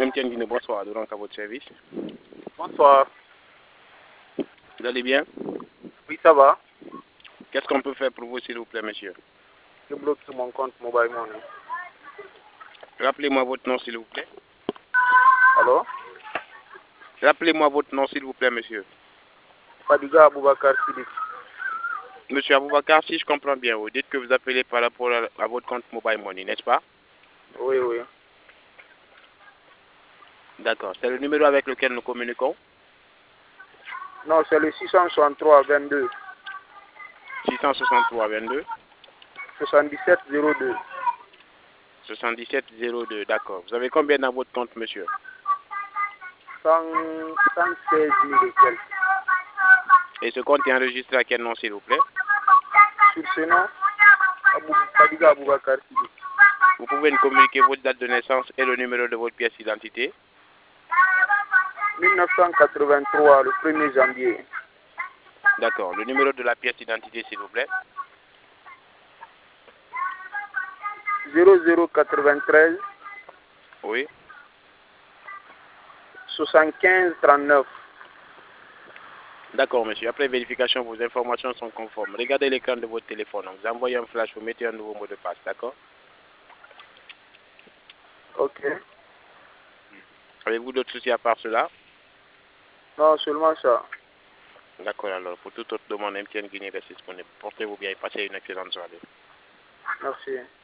MTN Guinée, bonsoir, donc à votre service. Bonsoir. Vous allez bien? Oui, ça va. Qu'est-ce qu'on peut faire pour vous, s'il vous plaît, monsieur? Je bloque sur mon compte Mobile Money. Rappelez-moi votre nom, s'il vous plaît. Allô? Rappelez-moi votre nom, s'il vous plaît, monsieur. Fadiga Aboubakar Sidik. Monsieur Aboubakar, si je comprends bien, vous dites que vous appelez par rapport à votre compte Mobile Money, n'est-ce pas? Oui, oui. D'accord. C'est le numéro avec lequel nous communiquons? Non, c'est le 663 22 663 22 77 02. 77 02, d'accord. Vous avez combien dans votre compte, monsieur? 116 000 et quelques. Et ce compte est enregistré à quel nom, s'il vous plaît? Sur ce nom, Fadiga Aboubakar Sidik. Vous pouvez nous communiquer votre date de naissance et le numéro de votre pièce d'identité? 1983, le 1er janvier. D'accord. Le numéro de la pièce d'identité, s'il vous plaît? 0093 Oui. 75 39. D'accord, monsieur. Après vérification, vos informations sont conformes. Regardez l'écran de votre téléphone. Vous envoyez un flash, vous mettez un nouveau mot de passe, d'accord? Ok. Avez-vous d'autres soucis à part cela? Non, seulement ça. D'accord, alors. Pour toute autre demande, MTN Guinée reste disponible. Portez-vous bien et passez une excellente soirée. Merci.